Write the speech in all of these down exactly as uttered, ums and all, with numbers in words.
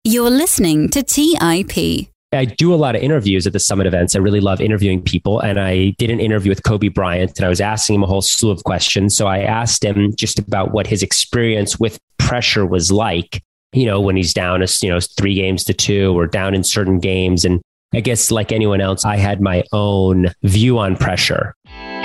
You're listening to T I P. I do a lot of interviews at the Summit events. I really love interviewing people. And I did an interview with Kobe Bryant and I was asking him a whole slew of questions. So I asked him just about what his experience with pressure was like, you know, when he's down, you know, three games to two or down in certain games. And I guess like anyone else, I had my own view on pressure.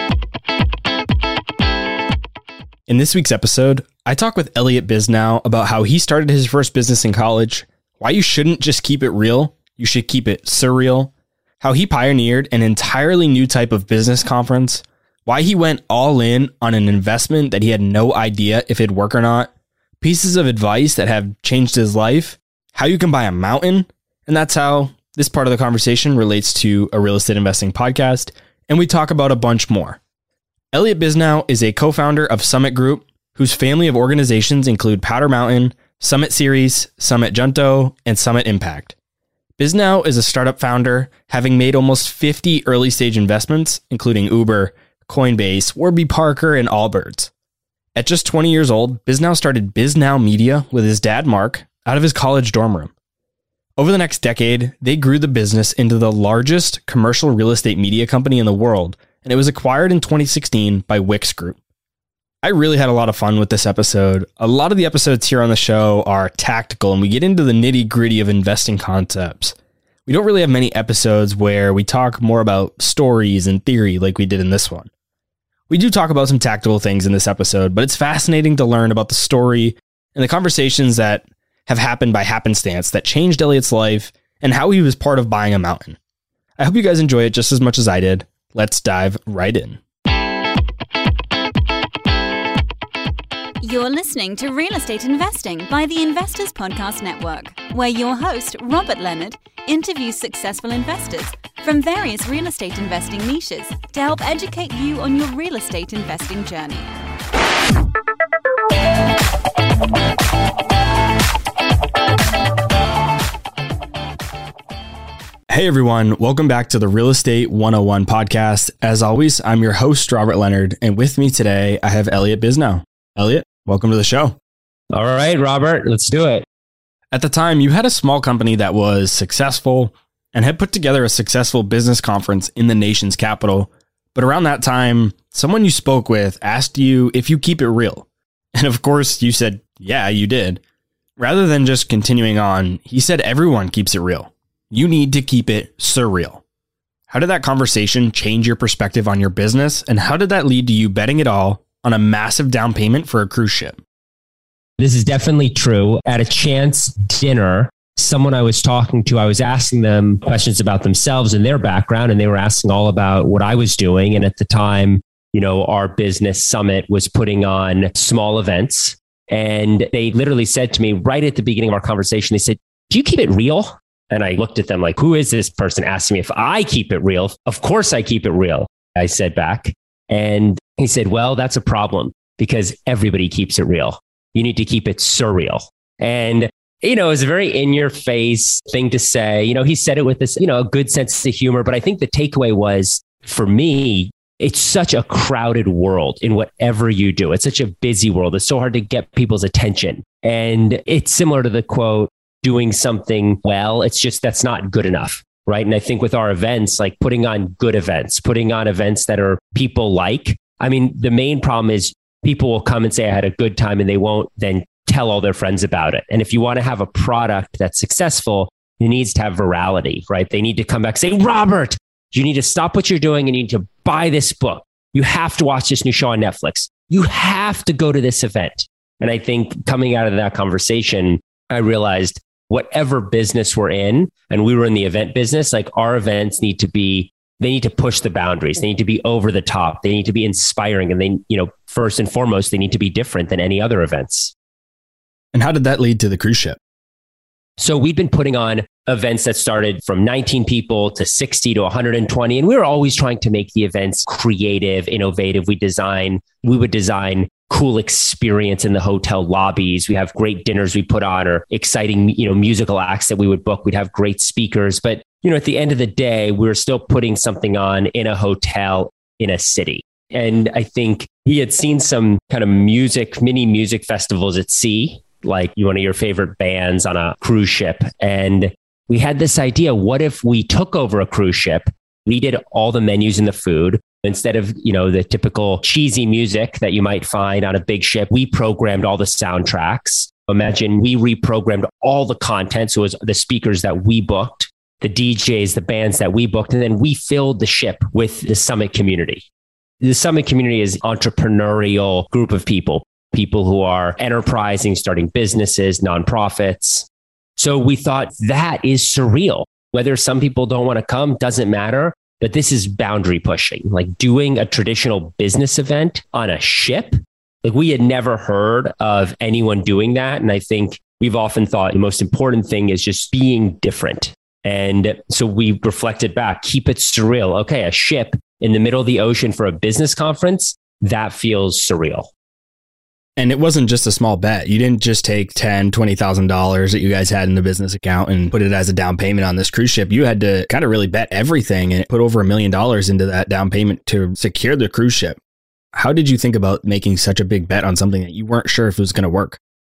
In this week's episode, I talk with Elliot Bisnow about how he started his first business in college, why you shouldn't just keep it real, you should keep it surreal, how he pioneered an entirely new type of business conference, why he went all in on an investment that he had no idea if it'd work or not, pieces of advice that have changed his life, how you can buy a mountain, and that's how this part of the conversation relates to a real estate investing podcast, and we talk about a bunch more. Elliot Bisnow is a co-founder of Summit Group, whose family of organizations include Powder Mountain, Summit Series, Summit Junto, and Summit Impact. Bisnow is a startup founder, having made almost fifty early stage investments, including Uber, Coinbase, Warby Parker, and Allbirds. At just twenty years old, Bisnow started Bisnow Media with his dad, Mark, out of his college dorm room. Over the next decade, they grew the business into the largest commercial real estate media company in the world, and it was acquired in twenty sixteen by Wix Group. I really had a lot of fun with this episode. A lot of the episodes here on the show are tactical, and we get into the nitty-gritty of investing concepts. We don't really have many episodes where we talk more about stories and theory like we did in this one. We do talk about some tactical things in this episode, but it's fascinating to learn about the story and the conversations that have happened by happenstance that changed Elliot's life and how he was part of buying a mountain. I hope you guys enjoy it just as much as I did. Let's dive right in. You're listening to Real Estate Investing by the Investors Podcast Network, where your host, Robert Leonard, interviews successful investors from various real estate investing niches to help educate you on your real estate investing journey. Hey everyone, welcome back to the Real Estate one oh one podcast. As always, I'm your host, Robert Leonard, and with me today, I have Elliot Bisnow. Elliot, welcome to the show. All right, Robert, let's do it. At the time, you had a small company that was successful and had put together a successful business conference in the nation's capital. But around that time, someone you spoke with asked you if you keep it real. And of course, you said, yeah, you did. Rather than just continuing on, he said everyone keeps it real. You need to keep it surreal. How did that conversation change your perspective on your business? And how did that lead to you betting it all on a massive down payment for a cruise ship? This is definitely true. At a chance dinner, someone I was talking to, I was asking them questions about themselves and their background, and they were asking all about what I was doing. And at the time, you know, our business Summit was putting on small events. And they literally said to me right at the beginning of our conversation, they said, "Do you keep it real?" And I looked at them like, who is this person asking me if I keep it real? Of course I keep it real, I said back. And he said, well, that's a problem because everybody keeps it real. You need to keep it surreal. And, you know, it was a very in your face thing to say. You know, he said it with this, you know, a good sense of humor. But I think the takeaway was, for me, it's such a crowded world in whatever you do. It's such a busy world. It's so hard to get people's attention. And it's similar to the quote, doing something well, it's just that's not good enough, right? And I think with our events, like putting on good events, putting on events that are people like, I mean, the main problem is people will come and say, I had a good time, and they won't then tell all their friends about it. And if you want to have a product that's successful, it needs to have virality, right? They need to come back and say, Robert, you need to stop what you're doing and you need to buy this book. You have to watch this new show on Netflix. You have to go to this event. And I think coming out of that conversation, I realized whatever business we're in, and we were in the event business, like our events need to be, they need to push the boundaries. They need to be over the top. They need to be inspiring. And they, you know, first and foremost, they need to be different than any other events. And how did that lead to the cruise ship? So we'd been putting on events that started from nineteen people to sixty to one hundred twenty. And we were always trying to make the events creative, innovative. We design, we would design cool experience in the hotel lobbies. We have great dinners we put on, or exciting, you know, musical acts that we would book. We'd have great speakers. But, you know, at the end of the day, we were still putting something on in a hotel in a city. And I think he had seen some kind of music, mini music festivals at sea. like one of your favorite bands on a cruise ship. And we had this idea, what if we took over a cruise ship? We did all the menus and the food. Instead of, you know, the typical cheesy music that you might find on a big ship, we programmed all the soundtracks. Imagine we reprogrammed all the content. So it was the speakers that we booked, the D Js, the bands that we booked, and then we filled the ship with the Summit community. The Summit community is an entrepreneurial group of people, people who are enterprising, starting businesses, nonprofits. So we thought that is surreal. Whether some people don't want to come, doesn't matter. But this is boundary pushing, like doing a traditional business event on a ship. Like we had never heard of anyone doing that. And I think we've often thought the most important thing is just being different. And so we reflected back, keep it surreal. Okay, a ship in the middle of the ocean for a business conference, that feels surreal. And it wasn't just a small bet. You didn't just take ten thousand dollars, twenty thousand dollars that you guys had in the business account and put it as a down payment on this cruise ship. You had to kind of really bet everything and put over a million dollars into that down payment to secure the cruise ship. How did you think about making such a big bet on something that you weren't sure if it was going to work?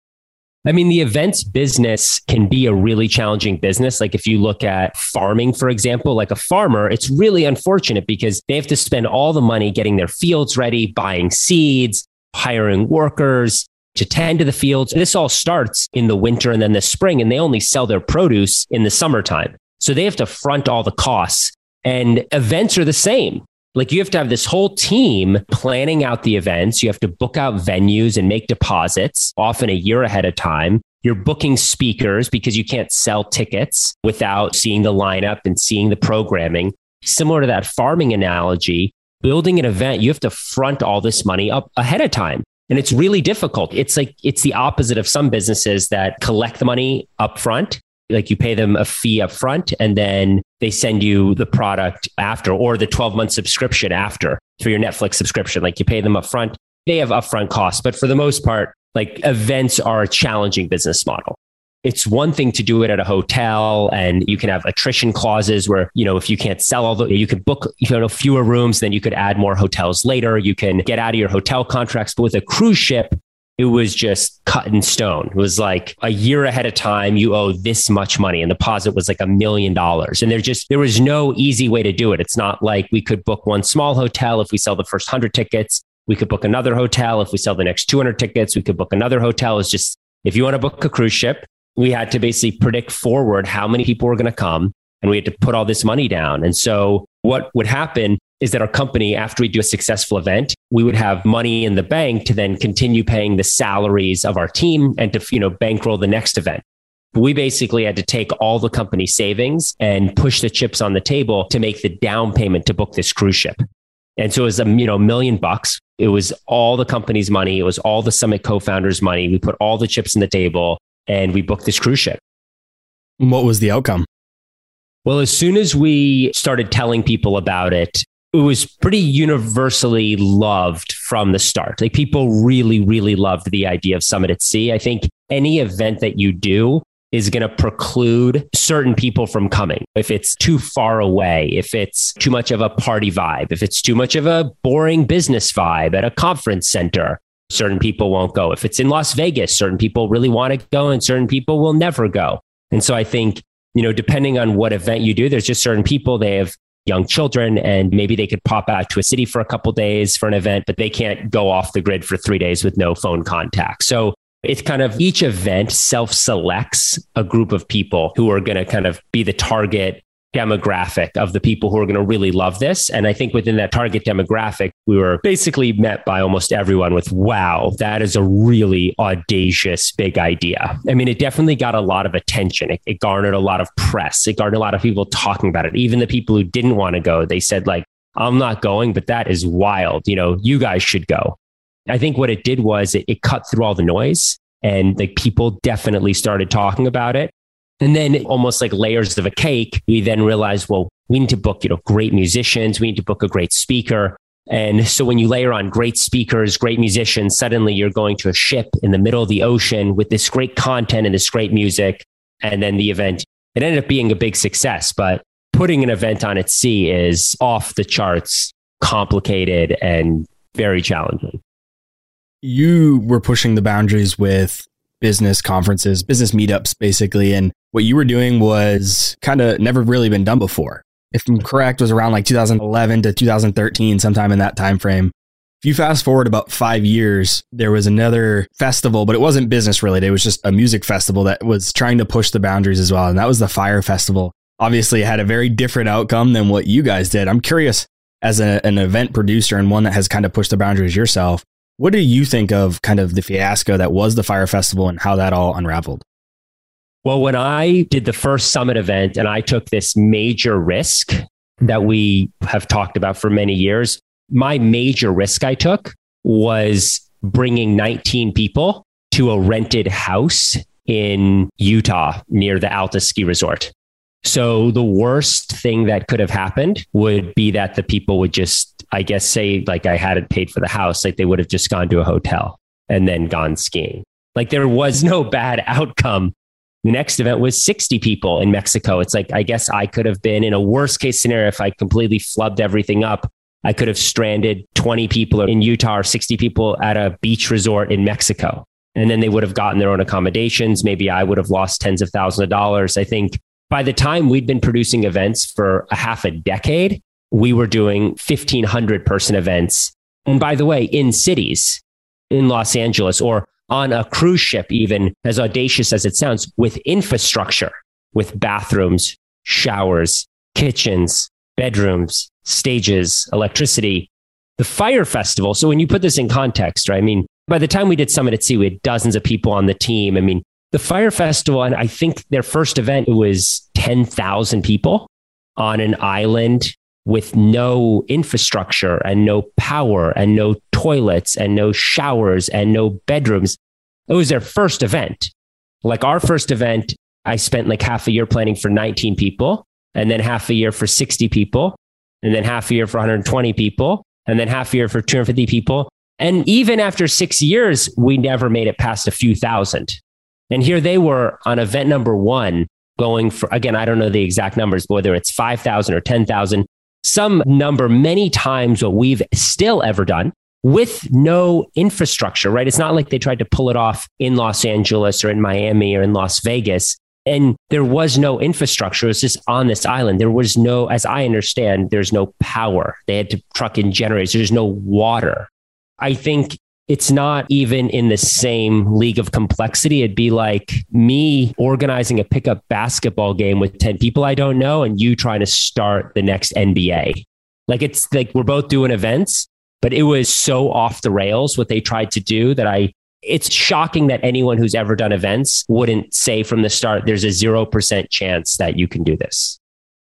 I mean, the events business can be a really challenging business. Like if you look at farming, for example, like a farmer, it's really unfortunate because they have to spend all the money getting their fields ready, buying seeds, hiring workers to tend to the fields. This all starts in the winter and then the spring, and they only sell their produce in the summertime. So they have to front all the costs. And events are the same. Like you have to have this whole team planning out the events. You have to book out venues and make deposits, often a year ahead of time. You're booking speakers because you can't sell tickets without seeing the lineup and seeing the programming. Similar to that farming analogy, building an event, you have to front all this money up ahead of time. And it's really difficult. It's like, it's the opposite of some businesses that collect the money up front. Like you pay them a fee up front and then they send you the product after, or the twelve month subscription after for your Netflix subscription. Like you pay them up front. They have upfront costs, but for the most part, like events are a challenging business model. It's one thing to do it at a hotel and you can have attrition clauses where, you know, if you can't sell all the, you could book, you know, fewer rooms, then you could add more hotels later. You can get out of your hotel contracts. But with a cruise ship, it was just cut in stone. It was like a year ahead of time, you owe this much money. And the deposit was like a million dollars. And there just, there was no easy way to do it. It's not like we could book one small hotel. If we sell the first hundred tickets, we could book another hotel. If we sell the next two hundred tickets, we could book another hotel. It's just, if you want to book a cruise ship, we had to basically predict forward how many people were going to come. And we had to put all this money down. And so what would happen is that our company, after we do a successful event, we would have money in the bank to then continue paying the salaries of our team and to, you know, bankroll the next event. We basically had to take all the company savings and push the chips on the table to make the down payment to book this cruise ship. And so it was a you know million bucks. It was all the company's money. It was all the Summit co-founders' money. We put all the chips on the table and we booked this cruise ship. What was the outcome? Well, as soon as we started telling people about it, it was pretty universally loved from the start. Like people really, really loved the idea of Summit at Sea. I think any event that you do is going to preclude certain people from coming. If it's too far away, if it's too much of a party vibe, if it's too much of a boring business vibe at a conference center, certain people won't go. If it's in Las Vegas, certain people really want to go and certain people will never go. And so I think, you know, depending on what event you do, there's just certain people, they have young children and maybe they could pop out to a city for a couple of days for an event, but they can't go off the grid for three days with no phone contact. So it's kind of each event self-selects a group of people who are going to kind of be the target demographic of the people who are going to really love this. And I think within that target demographic, we were basically met by almost everyone with, wow, that is a really audacious, big idea. I mean, it definitely got a lot of attention. It, it garnered a lot of press. It garnered a lot of people talking about it. Even the people who didn't want to go, they said like, I'm not going, but that is wild. You know, you guys should go. I think what it did was it, it cut through all the noise and like people definitely started talking about it. And then almost like layers of a cake, we then realized, well, we need to book, you know, great musicians. We need to book a great speaker. And so when you layer on great speakers, great musicians, suddenly you're going to a ship in the middle of the ocean with this great content and this great music. And then the event, it ended up being a big success. But putting an event on at sea is off the charts, complicated and very challenging. You were pushing the boundaries with business conferences, business meetups, basically. And what you were doing was kind of never really been done before. If I'm correct, it was around like two thousand eleven to two thousand thirteen, sometime in that time frame. If you fast forward about five years, there was another festival, but it wasn't business related. It was just a music festival that was trying to push the boundaries as well. And that was the Fyre Festival. Obviously, it had a very different outcome than what you guys did. I'm curious, as a, an event producer and one that has kind of pushed the boundaries yourself, what do you think of kind of the fiasco that was the Fyre Festival and how that all unraveled? Well, when I did the first summit event and I took this major risk that we have talked about for many years, my major risk I took was bringing nineteen people to a rented house in Utah near the Alta Ski Resort. So the worst thing that could have happened would be that the people would just, I guess, say like I hadn't paid for the house, like they would have just gone to a hotel and then gone skiing. Like there was no bad outcome. The next event was sixty people in Mexico. It's like, I guess I could have been in a worst case scenario if I completely flubbed everything up. I could have stranded twenty people in Utah or sixty people at a beach resort in Mexico. And then they would have gotten their own accommodations. Maybe I would have lost tens of thousands of dollars. I think by the time we'd been producing events for a half a decade, we were doing fifteen hundred person events. And by the way, in cities, in Los Angeles, or on a cruise ship, even as audacious as it sounds, with infrastructure, with bathrooms, showers, kitchens, bedrooms, stages, electricity, the Fyre Festival. So when you put this in context, right? I mean, by the time we did Summit at Sea, we had dozens of people on the team. I mean, the Fyre Festival, and I think their first event, it was ten thousand people on an island with no infrastructure and no power and no toilets and no showers and no bedrooms. It was their first event. Like our first event, I spent like half a year planning for nineteen people, and then half a year for sixty people, and then half a year for one hundred twenty people, and then half a year for two hundred fifty people. And even after six years, we never made it past a few thousand. And here they were on event number one, going for, again, I don't know the exact numbers, but whether it's five thousand or ten thousand, some number many times what we've still ever done with no infrastructure, right? It's not like they tried to pull it off in Los Angeles or in Miami or in Las Vegas. And there was no infrastructure. It was just on this island. There was no, as I understand, there's no power. They had to truck in generators. There's no water. I think it's not even in the same league of complexity. It'd be like me organizing a pickup basketball game with ten people I don't know, and you trying to start the next N B A. Like it's like we're both doing events, but it was so off the rails what they tried to do that I, it's shocking that anyone who's ever done events wouldn't say from the start, there's a zero percent chance that you can do this.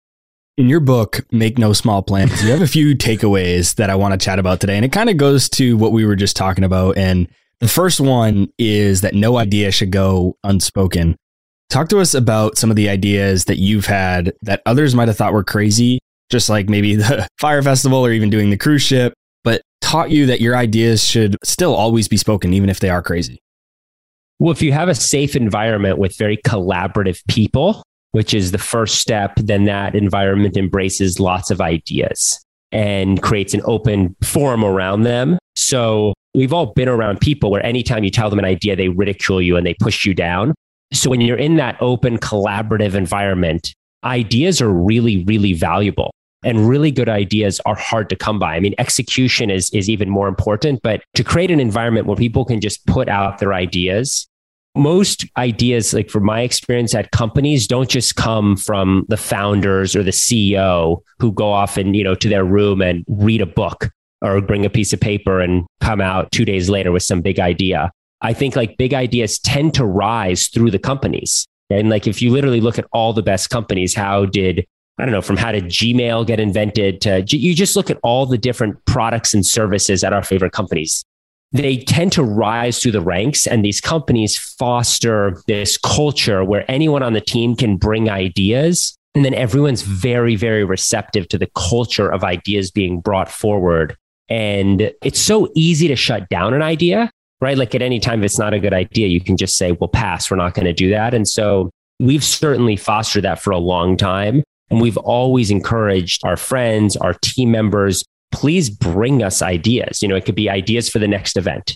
In your book, Make No Small Plans, you have a few takeaways that I want to chat about today. And it kind of goes to what we were just talking about. And the first one is that no idea should go unspoken. Talk to us about some of the ideas that you've had that others might have thought were crazy, just like maybe the Fyre Festival or even doing the cruise ship, but taught you that your ideas should still always be spoken, even if they are crazy. Well, if you have a safe environment with very collaborative people, which is the first step, then that environment embraces lots of ideas and creates an open forum around them. So we've all been around people where anytime you tell them an idea, they ridicule you and they push you down. So when you're in that open, collaborative environment, ideas are really, really valuable. And really good ideas are hard to come by. I mean, execution is, is even more important, but to create an environment where people can just put out their ideas. Most ideas, like from my experience at companies, don't just come from the founders or the C E O who go off and, you know, to their room and read a book or bring a piece of paper and come out two days later with some big idea. I think like big ideas tend to rise through the companies. And like, if you literally look at all the best companies, how did, I don't know, from how did Gmail get invented to, you just look at all the different products and services at our favorite companies. They tend to rise through the ranks, and these companies foster this culture where anyone on the team can bring ideas. And then everyone's very, very receptive to the culture of ideas being brought forward. And it's so easy to shut down an idea, right? Like at any time, if it's not a good idea, you can just say, well, pass, we're not going to do that. And so we've certainly fostered that for a long time. And we've always encouraged our friends, our team members, please bring us ideas. You know, it could be ideas for the next event.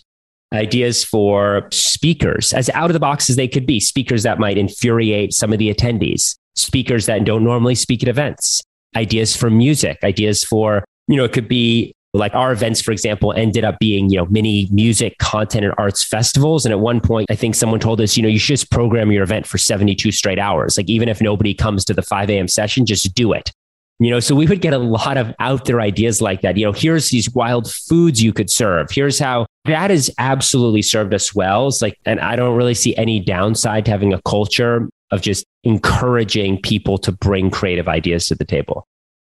ideas for speakers, as out of the box as they could be, speakers that might infuriate some of the attendees, speakers that don't normally speak at events, ideas for music, ideas for, you know, it could be like our events, for example, ended up being, you know, mini music, content, and arts festivals. And at one point, I think someone told us, you know, you should just program your event for seventy-two straight hours. Like, even if nobody comes to the five a.m. session, just do it. You know, so we would get a lot of out there ideas like that. You know, here's these wild foods you could serve. Here's how that has absolutely served us well. It's like, and I don't really see any downside to having a culture of just encouraging people to bring creative ideas to the table.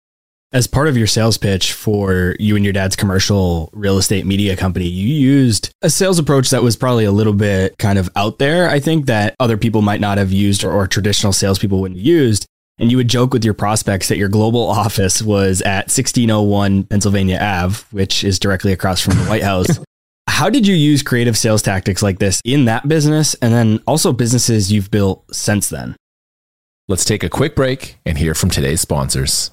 As part of your sales pitch for you and your dad's commercial real estate media company, you used a sales approach that was probably a little bit kind of out there, I think, that other people might not have used, or, or traditional salespeople wouldn't have used. And you would joke with your prospects that your global office was at sixteen oh one Pennsylvania Avenue, which is directly across from the White House. How did you use creative sales tactics like this in that business, and then also businesses you've built since then? Let's take a quick break and hear from today's sponsors.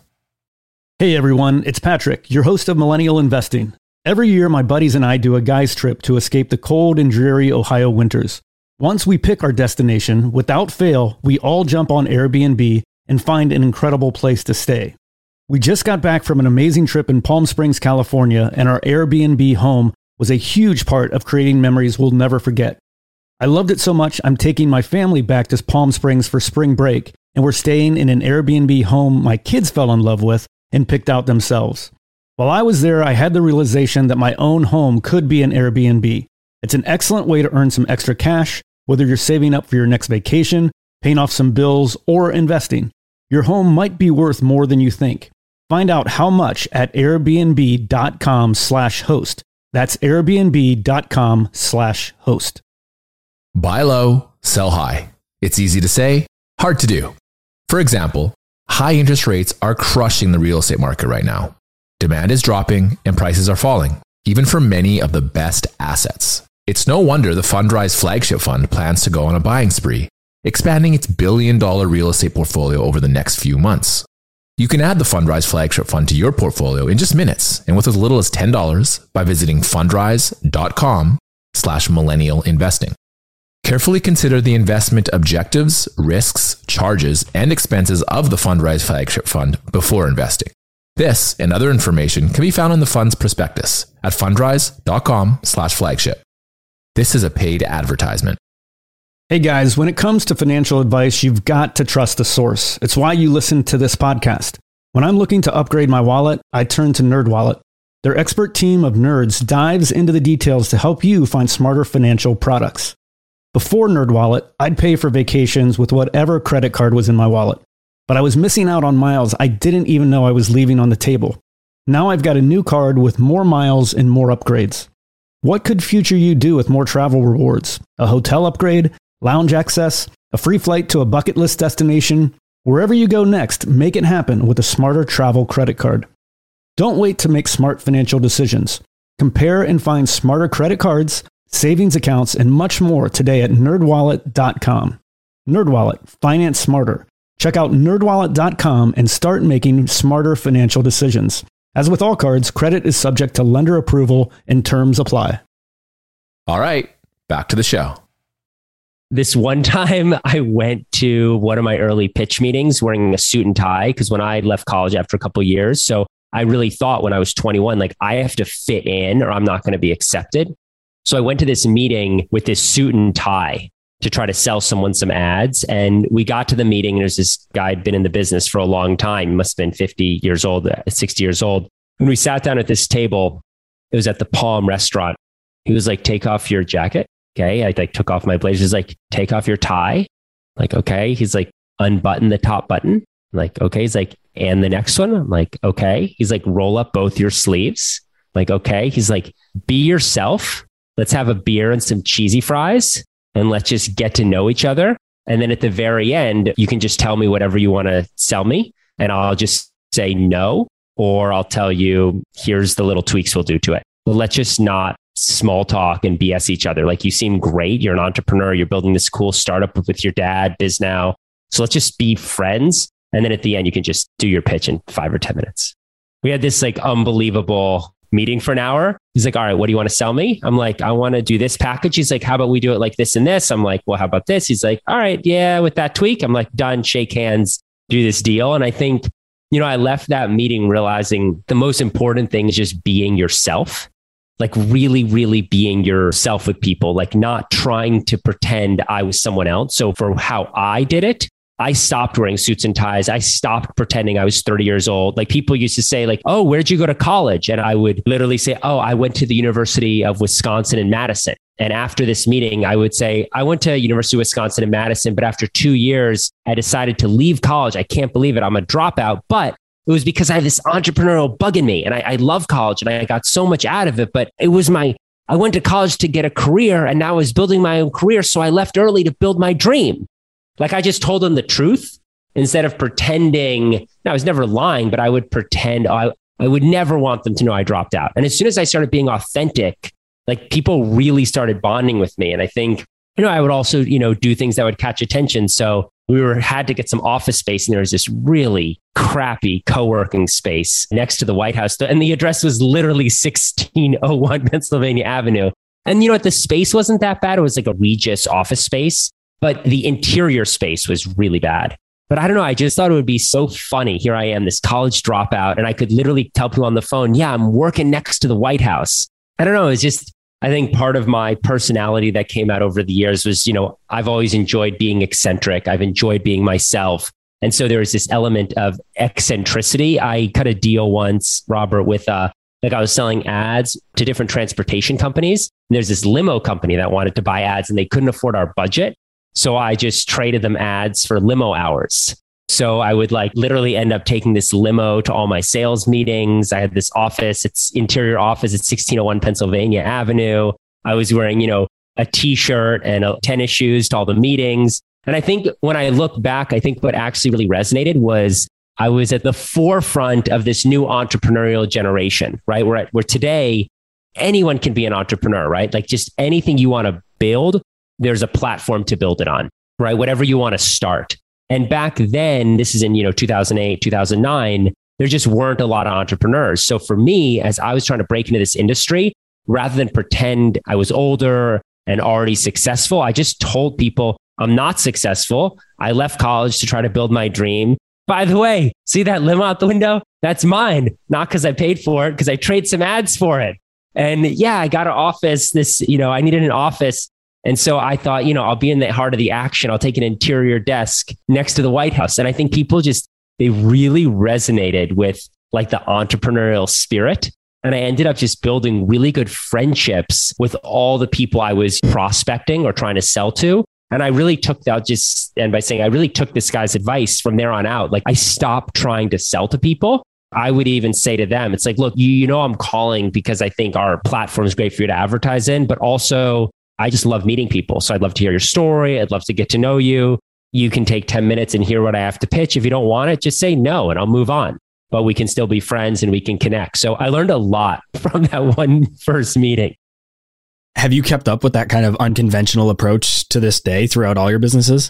Hey everyone, it's Patrick, your host of Millennial Investing. Every year, my buddies and I do a guy's trip to escape the cold and dreary Ohio winters. Once we pick our destination, without fail, we all jump on Airbnb and find an incredible place to stay. We just got back from an amazing trip in Palm Springs, California, and our Airbnb home was a huge part of creating memories we'll never forget. I loved it so much, I'm taking my family back to Palm Springs for spring break, and we're staying in an Airbnb home my kids fell in love with and picked out themselves. While I was there, I had the realization that my own home could be an Airbnb. It's an excellent way to earn some extra cash, whether you're saving up for your next vacation, paying off some bills, or investing. Your home might be worth more than you think. Find out how much at airbnb.com slash host. That's airbnb.com slash host. Buy low, sell high. It's easy to say, hard to do. For example, high interest rates are crushing the real estate market right now. Demand is dropping and prices are falling, even for many of the best assets. It's no wonder the Fundrise flagship fund plans to go on a buying spree, expanding its billion dollar real estate portfolio over the next few months. You can add the Fundrise flagship fund to your portfolio in just minutes and with as little as ten dollars by visiting fundrise.com slash millennial investing. Carefully consider the investment objectives, risks, charges, and expenses of the Fundrise flagship fund before investing. This and other information can be found in the fund's prospectus at fundrise.com slash flagship. This is a paid advertisement. Hey guys, when it comes to financial advice, you've got to trust the source. It's why you listen to this podcast. When I'm looking to upgrade my wallet, I turn to NerdWallet. Their expert team of nerds dives into the details to help you find smarter financial products. Before NerdWallet, I'd pay for vacations with whatever credit card was in my wallet. But I was missing out on miles I didn't even know I was leaving on the table. Now I've got a new card with more miles and more upgrades. What could future you do with more travel rewards? A hotel upgrade? Lounge access? A free flight to a bucket list destination? Wherever you go next, make it happen with a smarter travel credit card. Don't wait to make smart financial decisions. Compare and find smarter credit cards, savings accounts, and much more today at nerd wallet dot com. NerdWallet, finance smarter. Check out nerd wallet dot com and start making smarter financial decisions. As with all cards, credit is subject to lender approval and terms apply. All right, back to the show. This one time I went to one of my early pitch meetings wearing a suit and tie because when I left college after a couple of years, so I really thought when I was twenty-one, like I have to fit in or I'm not going to be accepted. So I went to this meeting with this suit and tie to try to sell someone some ads. And we got to the meeting and there's this guy who'd been in the business for a long time. He must have been fifty years old, sixty years old. When we sat down at this table, it was at the Palm restaurant. He was like, take off your jacket. Okay. I like took off my blazer. He's like, take off your tie. Like, okay. He's like, unbutton the top button. I'm like, okay. He's like, and the next one. I'm like, okay. He's like, roll up both your sleeves. I'm like, okay. He's like, be yourself. Let's have a beer and some cheesy fries. And let's just get to know each other. And then at the very end, you can just tell me whatever you want to sell me. And I'll just say no, or I'll tell you, here's the little tweaks we'll do to it. But let's just not small talk and B S each other. Like you seem great. You're an entrepreneur. You're building this cool startup with your dad, BizNow. So let's just be friends. And then at the end, you can just do your pitch in five or ten minutes. We had this like unbelievable meeting for an hour. He's like, all right, what do you want to sell me? I'm like, I want to do this package. He's like, how about we do it like this and this? I'm like, well, how about this? He's like, all right, yeah, with that tweak. I'm like, done, shake hands, do this deal. And I think, you know, I left that meeting realizing the most important thing is just being yourself, like really, really being yourself with people, like not trying to pretend I was someone else. So for how I did it, I stopped wearing suits and ties. I stopped pretending I was thirty years old. Like people used to say like, oh, where'd you go to college? And I would literally say, oh, I went to the University of Wisconsin in Madison. And after this meeting, I would say, I went to University of Wisconsin in Madison, but after two years, I decided to leave college. I can't believe it. I'm a dropout, but it was because I have this entrepreneurial bug in me and I, I love college and I got so much out of it, but it was my, I went to college to get a career and now I was building my own career. So I left early to build my dream. Like I just told them the truth instead of pretending. I was never lying, but I would pretend I, I would never want them to know I dropped out. And as soon as I started being authentic, like people really started bonding with me. And I think, you know, I would also, you know, do things that would catch attention. So we were had to get some office space and there was this really crappy co-working space next to the White House. And the address was literally sixteen oh one Pennsylvania Avenue. And you know what? The space wasn't that bad. It was like a Regis office space. But the interior space was really bad. But I don't know. I just thought it would be so funny. Here I am, this college dropout, and I could literally tell people on the phone, yeah, I'm working next to the White House. I don't know. It's just, I think part of my personality that came out over the years was, you know, I've always enjoyed being eccentric. I've enjoyed being myself. And so there was this element of eccentricity. I cut a deal once, Robert, with uh, like I was selling ads to different transportation companies. And there's this limo company that wanted to buy ads and they couldn't afford our budget. So I just traded them ads for limo hours. So I would like literally end up taking this limo to all my sales meetings. I had this office, it's interior office at sixteen oh one Pennsylvania Avenue. I was wearing, you know, a t-shirt and a tennis shoes to all the meetings. And I think when I look back, I think what actually really resonated was I was at the forefront of this new entrepreneurial generation, right? Where, where today anyone can be an entrepreneur, right? Like just anything you want to build, there's a platform to build it on, right? Whatever you want to start. And back then, this is in, you know, two thousand eight, two thousand nine, there just weren't a lot of entrepreneurs. So for me, as I was trying to break into this industry, rather than pretend I was older and already successful, I just told people I'm not successful. I left college to try to build my dream. By the way, see that limo out the window? That's mine. Not because I paid for it, because I traded some ads for it. And yeah, I got an office. This, you know, I needed an office. And so I thought, you know, I'll be in the heart of the action. I'll take an interior desk next to the White House. And I think people just, they really resonated with like the entrepreneurial spirit. And I ended up just building really good friendships with all the people I was prospecting or trying to sell to. And I really took that just, and by saying I really took this guy's advice from there on out, like I stopped trying to sell to people. I would even say to them, it's like, look, you, you know, I'm calling because I think our platform is great for you to advertise in, but also I just love meeting people. So I'd love to hear your story. I'd love to get to know you. You can take ten minutes and hear what I have to pitch. If you don't want it, just say no and I'll move on. But we can still be friends and we can connect. So I learned a lot from that one first meeting. Have you kept up with that kind of unconventional approach to this day throughout all your businesses?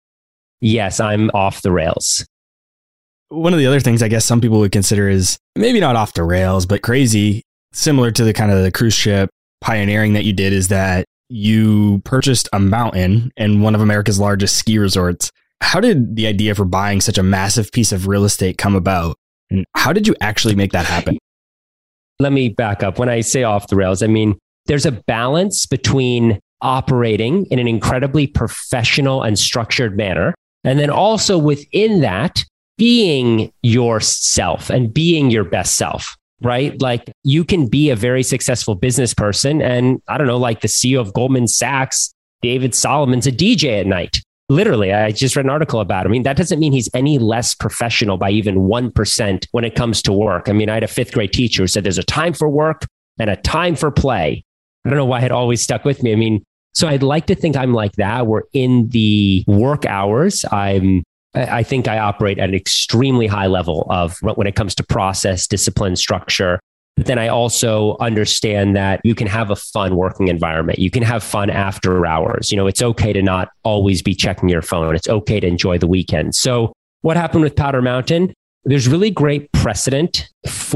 Yes, I'm off the rails. One of the other things I guess some people would consider is maybe not off the rails, but crazy, similar to the kind of the cruise ship pioneering that you did, is that you purchased a mountain in one of America's largest ski resorts. How did the idea for buying such a massive piece of real estate come about? And how did you actually make that happen? Let me back up. When I say off the rails, I mean, there's a balance between operating in an incredibly professional and structured manner. And then also within that, being yourself and being your best self. Right? Like you can be a very successful business person. And I don't know, like the C E O of Goldman Sachs, David Solomon's a D J at night. Literally, I just read an article about him. I mean, that doesn't mean he's any less professional by even one percent when it comes to work. I mean, I had a fifth grade teacher who said there's a time for work and a time for play. I don't know why it always stuck with me. I mean, so I'd like to think I'm like that. We're in the work hours. I'm I think I operate at an extremely high level of when it comes to process, discipline, structure. But then I also understand that you can have a fun working environment. You can have fun after hours. You know, it's okay to not always be checking your phone. It's okay to enjoy the weekend. So what happened with Powder Mountain? there's really great precedent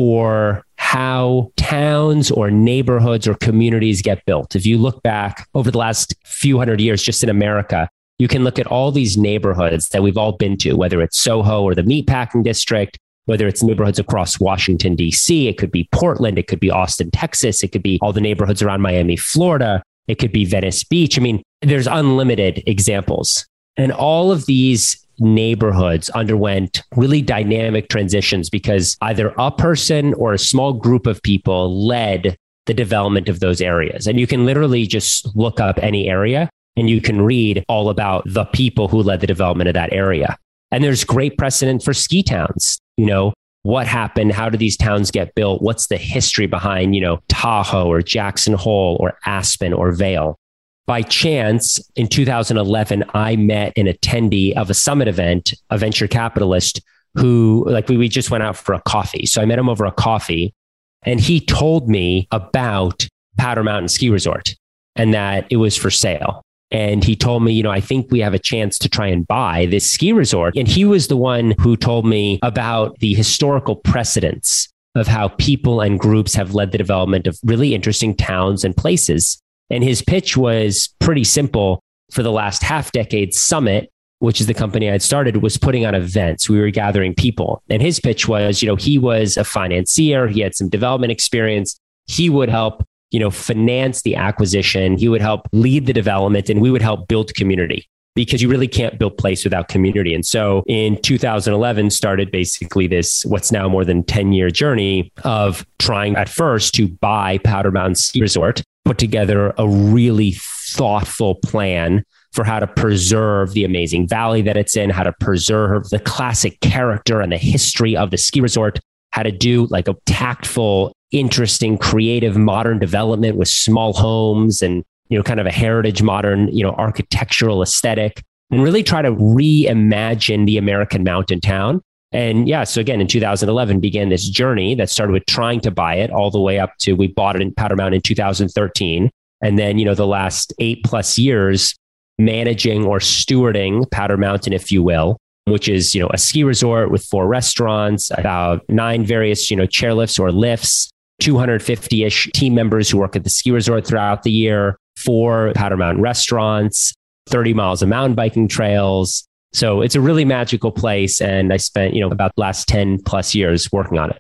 for how towns or neighborhoods or communities get built. If you look back over the last few hundred years, just in America, you can look at all these neighborhoods that we've all been to, whether it's Soho or the Meatpacking District, whether it's neighborhoods across Washington, D C, it could be Portland, it could be Austin, Texas, it could be all the neighborhoods around Miami, Florida, it could be Venice Beach. I mean, there's unlimited examples. And all of these neighborhoods underwent really dynamic transitions because either a person or a small group of people led the development of those areas. And you can literally just look up any area and you can read all about the people who led the development of that area. And there's great precedent for ski towns. You know, what happened? How did these towns get built? What's the history behind, you know, Tahoe or Jackson Hole or Aspen or Vail? By chance, in two thousand eleven, I met an attendee of a summit event, a venture capitalist who, like, we, we just went out for a coffee. So I met him over a coffee and he told me about Powder Mountain Ski Resort and that it was for sale. And he told me, you know, I think we have a chance to try and buy this ski resort. And he was the one who told me about the historical precedents of how people and groups have led the development of really interesting towns and places. And his pitch was pretty simple. For the last half decade, Summit, which is the company I had started, was putting on events. We were gathering people. And his pitch was, you know, he was a financier. He had some development experience. He would help, you know, finance the acquisition. He would help lead the development and we would help build community because you really can't build place without community. And so in two thousand eleven started basically this, what's now more than ten year journey of trying at first to buy Powder Mountain Ski Resort, put together a really thoughtful plan for how to preserve the amazing valley that it's in, how to preserve the classic character and the history of the ski resort, how to do like a tactful, interesting, creative, modern development with small homes and, you know, kind of a heritage, modern, you know, architectural aesthetic, and really try to reimagine the American mountain town. And yeah, so again, in two thousand eleven began this journey that started with trying to buy it all the way up to, we bought it in Powder Mountain in two thousand thirteen. And then, you know, the last eight plus years managing or stewarding Powder Mountain, if you will, which is, you know, a ski resort with four restaurants, about nine various, you know, chairlifts or lifts, two hundred fifty-ish team members who work at the ski resort throughout the year, four Powder Mountain restaurants, thirty miles of mountain biking trails. So it's a really magical place. And I spent, you know, about the last ten plus years working on it.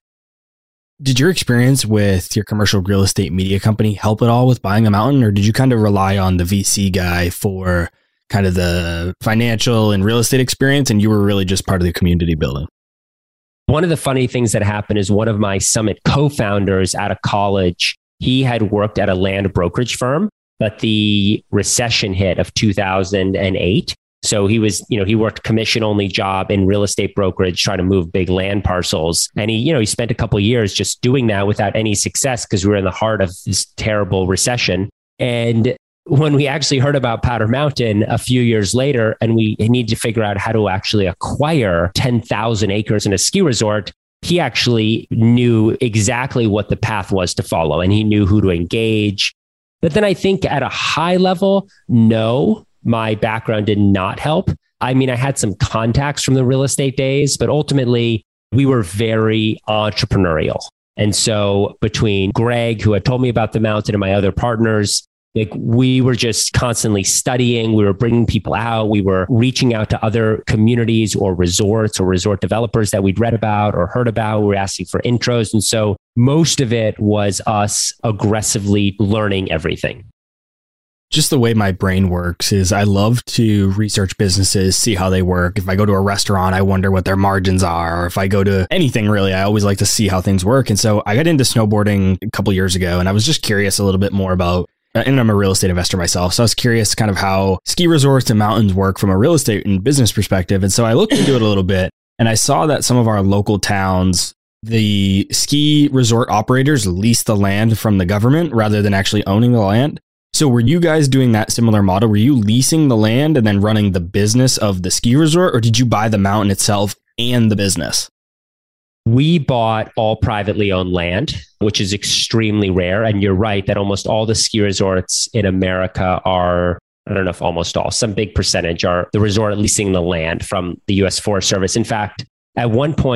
Did your experience with your commercial real estate media company help at all with buying a mountain, or did you kind of rely on the V C guy for kind of the financial and real estate experience, and you were really just part of the community building? One of the funny things that happened is one of my Summit co-founders out of college, he had worked at a land brokerage firm, but the recession hit of two thousand eight. So he was, you know, he worked commission only job in real estate brokerage, trying to move big land parcels. And he, you know, he spent a couple of years just doing that without any success because we were in the heart of this terrible recession. And when we actually heard about Powder Mountain a few years later, and we needed to figure out how to actually acquire ten thousand acres in a ski resort, he actually knew exactly what the path was to follow and he knew who to engage. But then I think at a high level, no, my background did not help. I mean, I had some contacts from the real estate days, but ultimately we were very entrepreneurial. And so between Greg, who had told me about the mountain, and my other partners, like we were just constantly studying. We were bringing people out. We were reaching out to other communities or resorts or resort developers that we'd read about or heard about. We were asking for intros. And so most of it was us aggressively learning everything. Just the way my brain works is I love to research businesses, see how they work. If I go to a restaurant, I wonder what their margins are. Or if I go to anything really, I always like to see how things work. And so I got into snowboarding a couple years ago, and I was just curious a little bit more about, and I'm a real estate investor myself. So I was curious kind of how ski resorts and mountains work from a real estate and business perspective. And so I looked into it a little bit, and I saw that some of our local towns, the ski resort operators lease the land from the government rather than actually owning the land. So were you guys doing that similar model? Were you leasing the land and then running the business of the ski resort, or did you buy the mountain itself and the business? We bought all privately owned land, which is extremely rare. And you're right that almost all the ski resorts in America are, I don't know if almost all, some big percentage are the resort leasing the land from the U S Forest Service. In fact, at one point,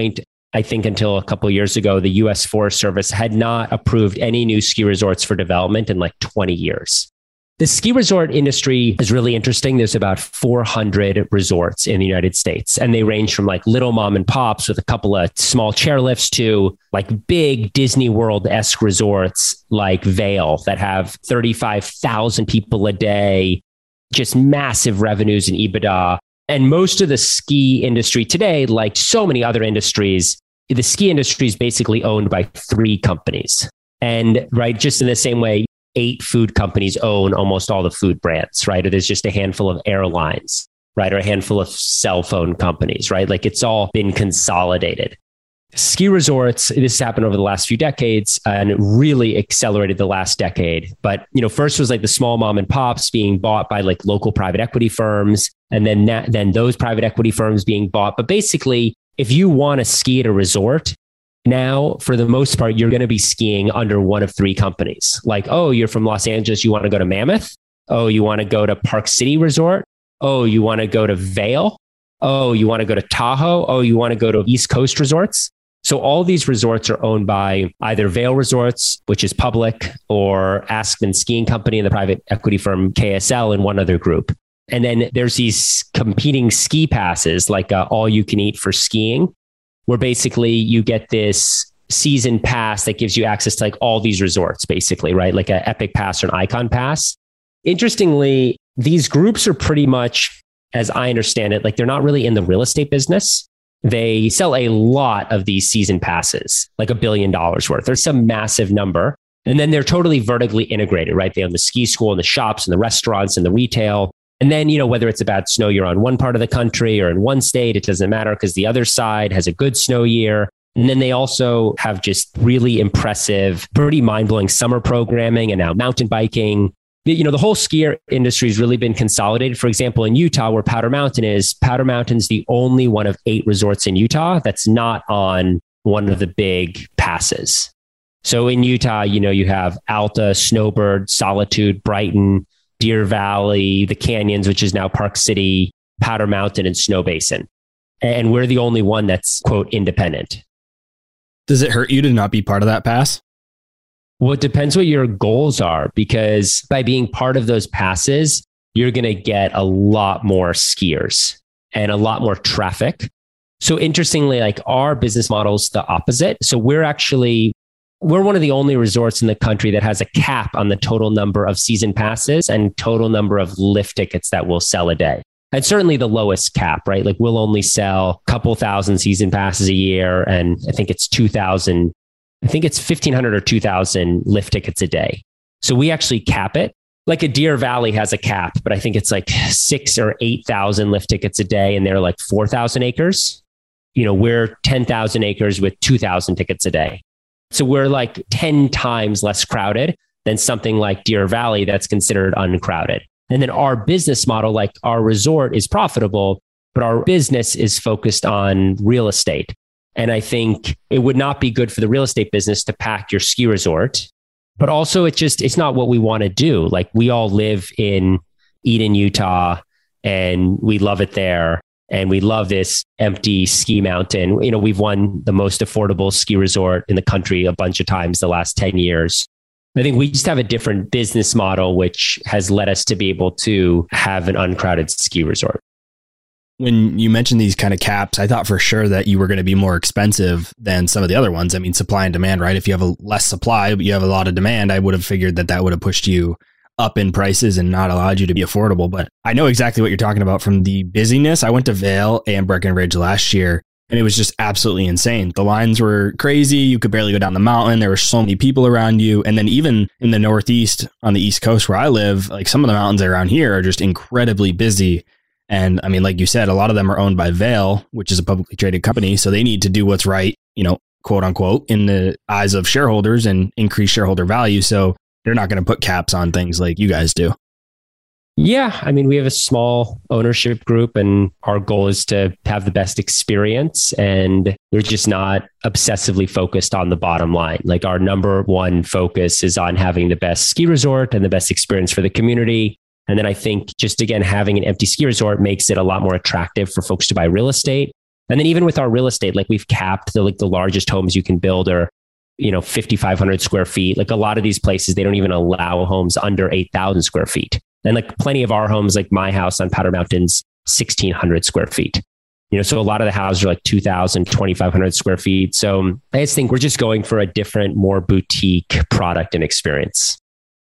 I think until a couple of years ago, the U S Forest Service had not approved any new ski resorts for development in like twenty years. The ski resort industry is really interesting. There's about four hundred resorts in the United States, and they range from like little mom and pops with a couple of small chairlifts to like big Disney World-esque resorts like Vail that have thirty-five thousand people a day, just massive revenues in EBITDA. And most of the ski industry today, like so many other industries, the ski industry is basically owned by three companies. And right, just in the same way, eight food companies own almost all the food brands, right? Or there's just a handful of airlines, right? Or a handful of cell phone companies, right? Like it's all been consolidated. Ski resorts, this happened over the last few decades and it really accelerated the last decade. But, you know, first was like the small mom and pops being bought by like local private equity firms. And then, that, then those private equity firms being bought. But basically, if you want to ski at a resort, now, for the most part, you're going to be skiing under one of three companies. Like, oh, you're from Los Angeles, you want to go to Mammoth? Oh, you want to go to Park City Resort? Oh, you want to go to Vail? Oh, you want to go to Tahoe? Oh, you want to go to East Coast Resorts? So all these resorts are owned by either Vail Resorts, which is public, or Aspen Skiing Company and the private equity firm K S L and one other group. And then there's these competing ski passes, like uh, all you can eat for skiing, where basically you get this season pass that gives you access to like all these resorts, basically, right? Like an Epic Pass or an Icon Pass. Interestingly, these groups are pretty much, as I understand it, like they're not really in the real estate business. They sell a lot of these season passes, like a billion dollars worth. There's some massive number. And then they're totally vertically integrated, right? They own the ski school and the shops and the restaurants and the retail. And then, you know, whether it's a bad snow year on one part of the country or in one state, it doesn't matter because the other side has a good snow year. And then they also have just really impressive, pretty mind-blowing summer programming and now mountain biking. You know, the whole ski industry has really been consolidated. For example, in Utah, where Powder Mountain is, Powder Mountain's the only one of eight resorts in Utah that's not on one of the big passes. So in Utah, you know, you have Alta, Snowbird, Solitude, Brighton, Deer Valley, the Canyons, which is now Park City, Powder Mountain, and Snow Basin. And we're the only one that's, quote, independent. Does it hurt you to not be part of that pass? Well, it depends what your goals are, because by being part of those passes, you're going to get a lot more skiers and a lot more traffic. So interestingly, like our business model is the opposite. So we're actually We're one of the only resorts in the country that has a cap on the total number of season passes and total number of lift tickets that we'll sell a day. And certainly the lowest cap, right? Like we'll only sell a couple thousand season passes a year. And I think it's two thousand, I think it's fifteen hundred or two thousand lift tickets a day. So we actually cap it. Like a Deer Valley has a cap, but I think it's like six or eight thousand lift tickets a day. And they're like four thousand acres. You know, we're ten thousand acres with two thousand tickets a day. So we're like ten times less crowded than something like Deer Valley that's considered uncrowded. And then our business model, like our resort is profitable, but our business is focused on real estate. And I think it would not be good for the real estate business to pack your ski resort, but also it just, it's not what we want to do. Like we all live in Eden, Utah, and we love it there. And we love this empty ski mountain. You know, we've won the most affordable ski resort in the country a bunch of times the last ten years. I think we just have a different business model, which has led us to be able to have an uncrowded ski resort. When you mentioned these kind of caps, I thought for sure that you were going to be more expensive than some of the other ones. I mean, supply and demand, right? If you have a less supply, but you have a lot of demand, I would have figured that that would have pushed you up in prices and not allowed you to be affordable. But I know exactly what you're talking about from the busyness. I went to Vail and Breckenridge last year and it was just absolutely insane. The lines were crazy. You could barely go down the mountain. There were so many people around you. And then even in the Northeast on the East Coast where I live, like some of the mountains around here are just incredibly busy. And I mean, like you said, a lot of them are owned by Vail, which is a publicly traded company. So they need to do what's right, you know, quote unquote, in the eyes of shareholders and increase shareholder value. So they're not going to put caps on things like you guys do. Yeah. I mean, we have a small ownership group and our goal is to have the best experience. And we're just not obsessively focused on the bottom line. Like our number one focus is on having the best ski resort and the best experience for the community. And then I think just, again, having an empty ski resort makes it a lot more attractive for folks to buy real estate. And then even with our real estate, like we've capped the like the largest homes you can build are, you know, fifty-five hundred square feet. Like a lot of these places, they don't even allow homes under eight thousand square feet. And like plenty of our homes, like my house on Powder Mountain's sixteen hundred square feet. You know, so a lot of the houses are like two thousand, twenty-five hundred square feet. So I just think we're just going for a different, more boutique product and experience.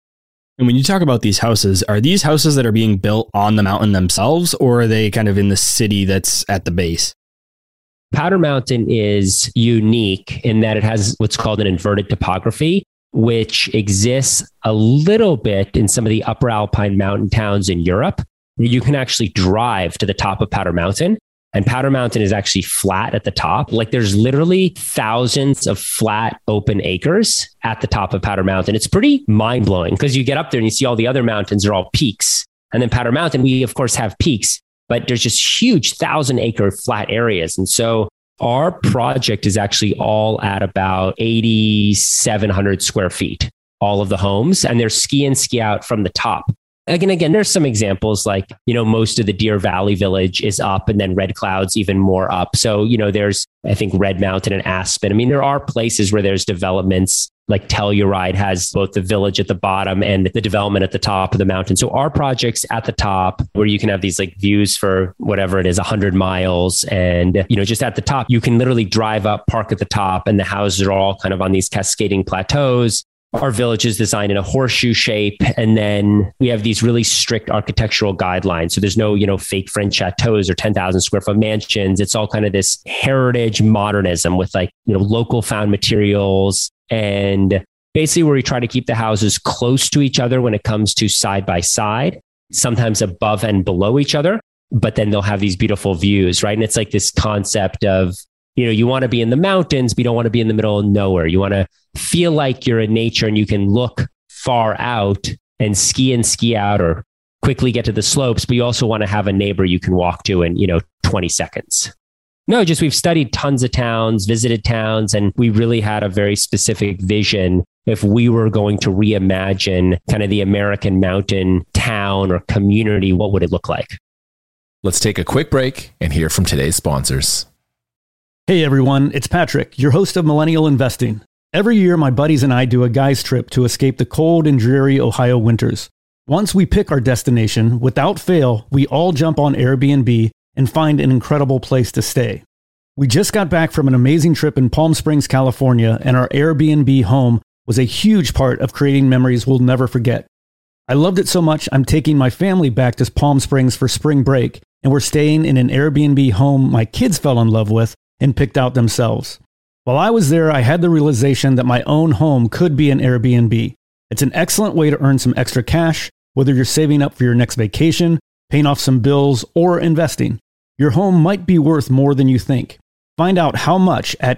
And when you talk about these houses, are these houses that are being built on the mountain themselves, or are they kind of in the city that's at the base? Powder Mountain is unique in that it has what's called an inverted topography, which exists a little bit in some of the upper alpine mountain towns in Europe. You can actually drive to the top of Powder Mountain, and Powder Mountain is actually flat at the top. Like there's literally thousands of flat open acres at the top of Powder Mountain. It's pretty mind blowing because you get up there and you see all the other mountains are all peaks. And then Powder Mountain, we of course have peaks, but there's just huge thousand acre flat areas. And so our project is actually all at about eighty-seven hundred square feet, all of the homes, and they're ski in, ski out from the top. Again, again, there's some examples like, you know, most of the Deer Valley Village is up and then Red Cloud's even more up. So, you know, there's, I think, Red Mountain and Aspen. I mean, there are places where there's developments like Telluride has both the village at the bottom and the development at the top of the mountain. So our project's at the top where you can have these like views for whatever it is, one hundred miles. And, you know, just at the top, you can literally drive up, park at the top, and the houses are all kind of on these cascading plateaus. Our village is designed in a horseshoe shape. And then we have these really strict architectural guidelines. So there's no, you know, fake French chateaus or ten thousand square foot mansions. It's all kind of this heritage modernism with like, you know, local found materials. And basically where we try to keep the houses close to each other when it comes to side by side, sometimes above and below each other, but then they'll have these beautiful views, right? And it's like this concept of, you know, you want to be in the mountains, but you don't want to be in the middle of nowhere. You want to feel like you're in nature and you can look far out and ski in, ski out, or quickly get to the slopes, but you also want to have a neighbor you can walk to in, you know, twenty seconds. No, just we've studied tons of towns, visited towns, and we really had a very specific vision. If we were going to reimagine kind of the American mountain town or community, what would it look like? Let's take a quick break and hear from today's sponsors. Hey everyone, it's Patrick, your host of Millennial Investing. Every year, my buddies and I do a guy's trip to escape the cold and dreary Ohio winters. Once we pick our destination, without fail, we all jump on Airbnb and find an incredible place to stay. We just got back from an amazing trip in Palm Springs, California, and our Airbnb home was a huge part of creating memories we'll never forget. I loved it so much, I'm taking my family back to Palm Springs for spring break, and we're staying in an Airbnb home my kids fell in love with and picked out themselves. While I was there, I had the realization that my own home could be an Airbnb. It's an excellent way to earn some extra cash, whether you're saving up for your next vacation, paying off some bills, or investing. Your home might be worth more than you think. Find out how much at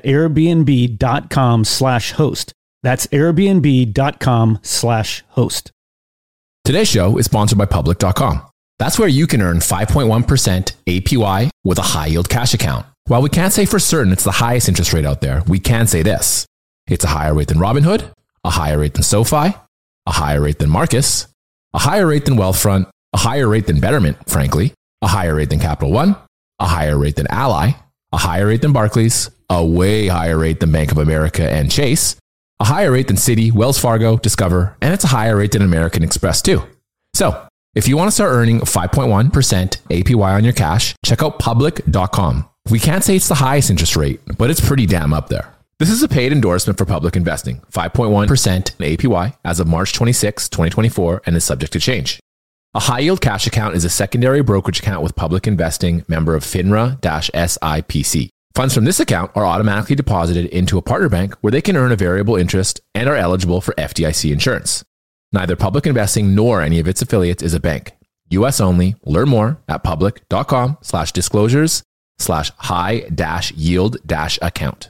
airbnb.com slash host. That's airbnb.com slash host. Today's show is sponsored by public dot com. That's where you can earn five point one percent A P Y with a high yield cash account. While we can't say for certain it's the highest interest rate out there, we can say this. It's a higher rate than Robinhood, a higher rate than SoFi, a higher rate than Marcus, a higher rate than Wealthfront, a higher rate than Betterment, frankly, a higher rate than Capital One, a higher rate than Ally, a higher rate than Barclays, a way higher rate than Bank of America and Chase, a higher rate than Citi, Wells Fargo, Discover, and it's a higher rate than American Express too. So, if you want to start earning five point one percent A P Y on your cash, check out public dot com. We can't say it's the highest interest rate, but it's pretty damn up there. This is a paid endorsement for public investing, five point one percent A P Y as of March twenty-sixth, twenty twenty-four, and is subject to change. A high-yield cash account is a secondary brokerage account with public investing, member of FINRA-S I P C. Funds from this account are automatically deposited into a partner bank where they can earn a variable interest and are eligible for F D I C insurance. Neither public investing nor any of its affiliates is a bank. U S only. Learn more at public.com slash disclosures slash high dash yield dash account.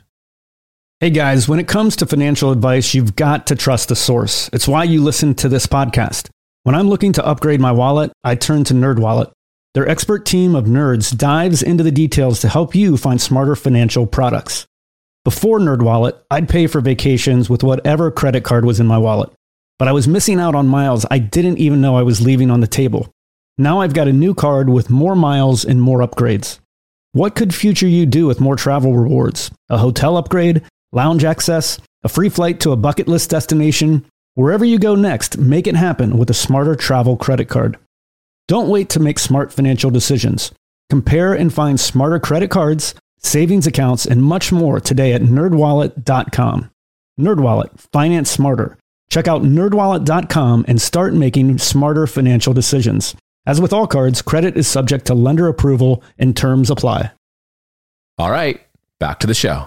Hey guys, when it comes to financial advice, you've got to trust the source. It's why you listen to this podcast. When I'm looking to upgrade my wallet, I turn to NerdWallet. Their expert team of nerds dives into the details to help you find smarter financial products. Before NerdWallet, I'd pay for vacations with whatever credit card was in my wallet. But I was missing out on miles I didn't even know I was leaving on the table. Now I've got a new card with more miles and more upgrades. What could future you do with more travel rewards? A hotel upgrade, lounge access, a free flight to a bucket list destination? Wherever you go next, make it happen with a Smarter Travel credit card. Don't wait to make smart financial decisions. Compare and find smarter credit cards, savings accounts, and much more today at nerd wallet dot com. NerdWallet, finance smarter. Check out nerd wallet dot com and start making smarter financial decisions. As with all cards, credit is subject to lender approval and terms apply. All right, back to the show.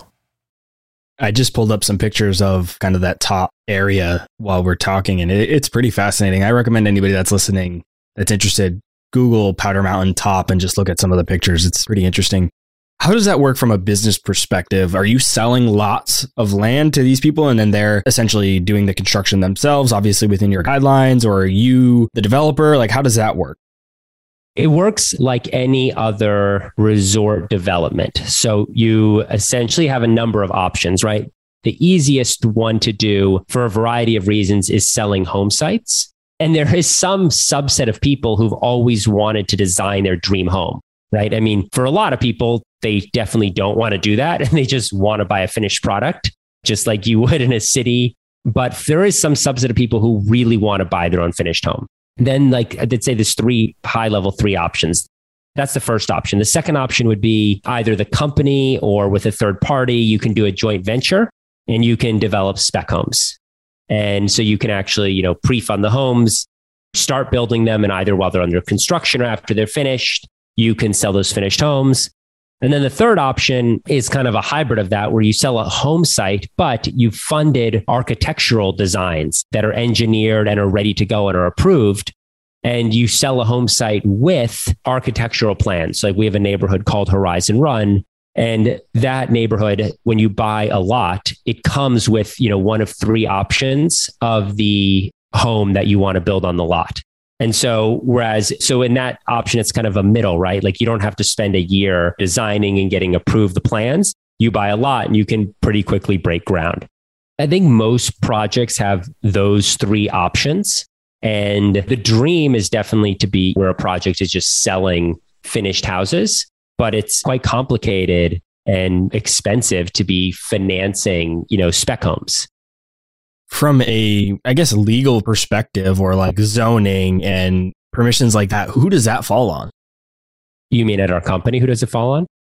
I just pulled up some pictures of kind of that top area while we're talking, and it, it's pretty fascinating. I recommend anybody that's listening, that's interested, Google Powder Mountain top and just look at some of the pictures. It's pretty interesting. How does that work from a business perspective? Are you selling lots of land to these people and then they're essentially doing the construction themselves, obviously within your guidelines, or are you the developer? Like, how does that work? It works like any other resort development. So you essentially have a number of options, right? The easiest one to do for a variety of reasons is selling home sites. And there is some subset of people who've always wanted to design their dream home, right? I mean, for a lot of people, they definitely don't want to do that. And they just want to buy a finished product, just like you would in a city. But there is some subset of people who really want to buy their own finished home. Then, like I'd say, there's three high level three options. That's the first option. The second option would be either the company or with a third party, you can do a joint venture and you can develop spec homes. And so you can actually, you know, pre-fund the homes, start building them, and either while they're under construction or after they're finished, you can sell those finished homes. And then the third option is kind of a hybrid of that, where you sell a home site, but you've funded architectural designs that are engineered and are ready to go and are approved. And you sell a home site with architectural plans. Like we have a neighborhood called Horizon Run. And that neighborhood, when you buy a lot, it comes with, you know, one of three options of the home that you want to build on the lot. And so, whereas, so in that option, it's kind of a middle, right? Like you don't have to spend a year designing and getting approved the plans. You buy a lot and you can pretty quickly break ground. I think most projects have those three options. And the dream is definitely to be where a project is just selling finished houses, but it's quite complicated and expensive to be financing, you know, spec homes. From a, I guess, legal perspective or like zoning and permissions like that, who does that fall on? You mean at our company, who does it fall on?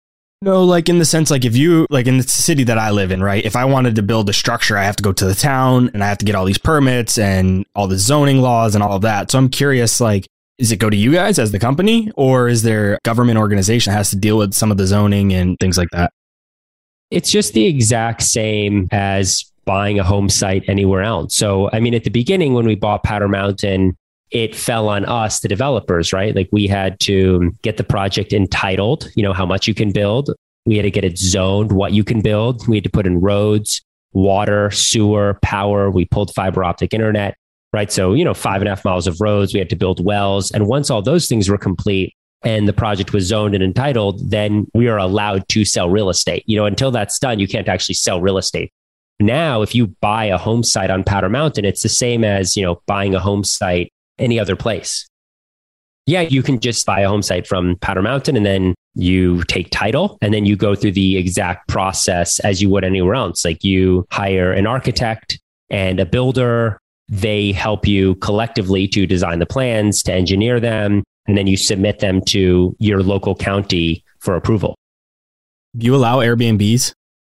No, like in the sense, like if you, like in the city that I live in, right? If I wanted to build a structure, I have to go to the town and I have to get all these permits and all the zoning laws and all of that. So I'm curious, like, does it go to you guys as the company, or is there a government organization that has to deal with some of the zoning and things like that? It's just the exact same as buying a home site anywhere else. So, I mean, at the beginning, when we bought Powder Mountain, it fell on us, the developers, right? Like we had to get the project entitled, you know, how much you can build. We had to get it zoned, what you can build. We had to put in roads, water, sewer, power. We pulled fiber optic internet, right? So, you know, five and a half miles of roads. We had to build wells. And once all those things were complete and the project was zoned and entitled, then we are allowed to sell real estate. You know, until that's done, you can't actually sell real estate. Now, if you buy a home site on Powder Mountain, it's the same as, you know, buying a home site any other place. Yeah, you can just buy a home site from Powder Mountain and then you take title and then you go through the exact process as you would anywhere else. Like you hire an architect and a builder. They help you collectively to design the plans, to engineer them, and then you submit them to your local county for approval. Do you allow Airbnbs?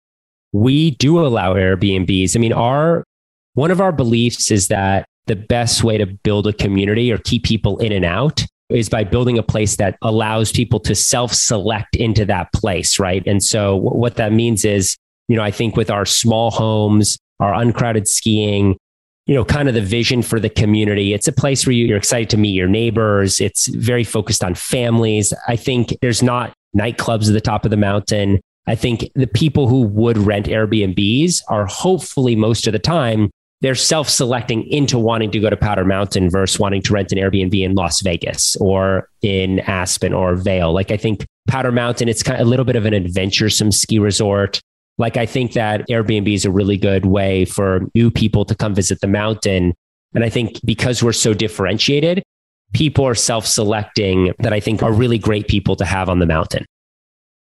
We do allow Airbnbs. I mean, our one of our beliefs is that the best way to build a community or keep people in and out is by building a place that allows people to self-select into that place, right? And so what that means is, you know, I think with our small homes, our uncrowded skiing, you know, kind of the vision for the community, it's a place where you're excited to meet your neighbors. It's very focused on families. I think there's not nightclubs at the top of the mountain. I think the people who would rent Airbnbs are hopefully most of the time, they're self-selecting into wanting to go to Powder Mountain versus wanting to rent an Airbnb in Las Vegas or in Aspen or Vail. Like I think Powder Mountain, it's kind of a little bit of an adventuresome ski resort. Like I think that Airbnb is a really good way for new people to come visit the mountain. And I think because we're so differentiated, people are self-selecting that I think are really great people to have on the mountain.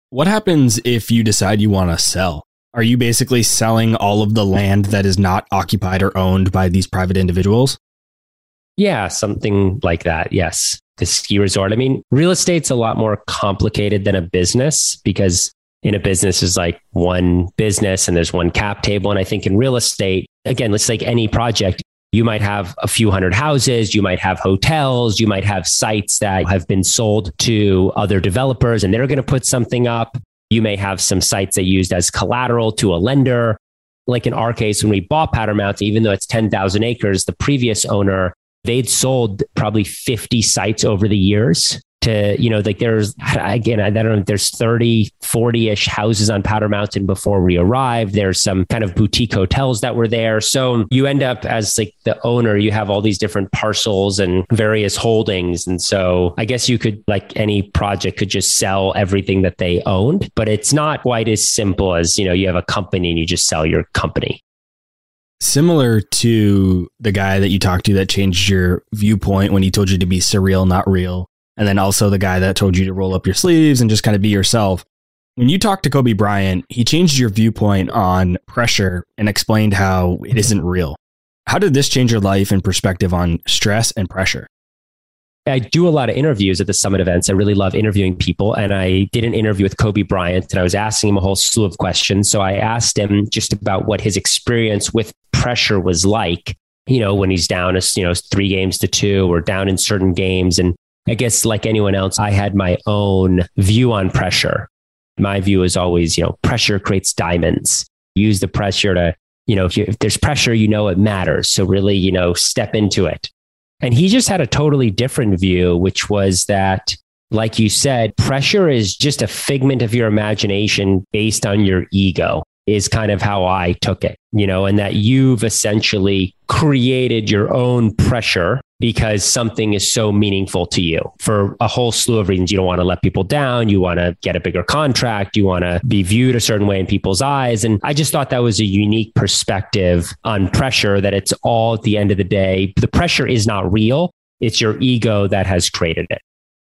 What happens if you decide you want to sell? Are you basically selling all of the land that is not occupied or owned by these private individuals? Yeah, something like that. Yes. The ski resort. I mean, real estate's a lot more complicated than a business because in a business is like one business and there's one cap table. And I think in real estate, again, it's like any project, you might have a few hundred houses, you might have hotels, you might have sites that have been sold to other developers and they're going to put something up. You may have some sites that used as collateral to a lender. Like in our case, when we bought Powder Mountain, even though it's ten thousand acres, the previous owner, they'd sold probably fifty sites over the years to, you know, like there's, again, I don't know, there's thirty, forty-ish houses on Powder Mountain before we arrived. There's some kind of boutique hotels that were there. So you end up as like the owner, you have all these different parcels and various holdings. And so I guess you could, like any project, could just sell everything that they owned, but it's not quite as simple as, you know, you have a company and you just sell your company. Similar to the guy that you talked to that changed your viewpoint when he told you to be surreal, not real. And then also the guy that told you to roll up your sleeves and just kind of be yourself. When you talked to Kobe Bryant, he changed your viewpoint on pressure and explained how it isn't real. How did this change your life and perspective on stress and pressure? I do a lot of interviews at the Summit events. I really love interviewing people. And I did an interview with Kobe Bryant and I was asking him a whole slew of questions. So I asked him just about what his experience with pressure was like, you know, when he's down, you know, three games to two or down in certain games. And I guess like anyone else, I had my own view on pressure. My view is always, you know, pressure creates diamonds. Use the pressure to, you know, if, you, if there's pressure, you know, it matters. So really, you know, step into it. And he just had a totally different view, which was that, like you said, pressure is just a figment of your imagination based on your ego, is kind of how I took it, you know, and that you've essentially created your own pressure because something is so meaningful to you for a whole slew of reasons. You don't want to let people down. You want to get a bigger contract. You want to be viewed a certain way in people's eyes. And I just thought that was a unique perspective on pressure, that it's all at the end of the day, the pressure is not real. It's your ego that has created it.